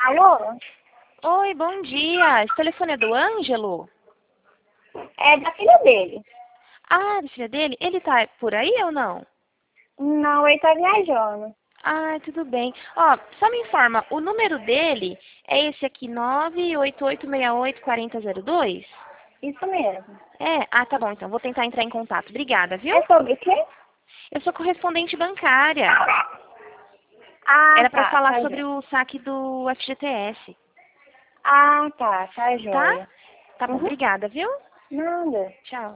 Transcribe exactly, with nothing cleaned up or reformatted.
Alô? Oi, bom dia. Esse telefone é do Ângelo? É da filha dele. Ah, da filha dele? Ele tá por aí ou não? Não, ele tá viajando. Ah, tudo bem. Ó, só me informa, o número dele é esse aqui, nove oito oito seis oito quatro zero zero dois? Isso mesmo. É? Ah, tá bom, então. Vou tentar entrar em contato. Obrigada, viu? É sobre o quê? Eu sou correspondente bancária. Ah, Era pra tá, falar tá sobre joia. o saque do F G T S. Ah, tá, tá Tá? joia. Tá bom, Uhum. obrigada, viu? Nada. Tchau.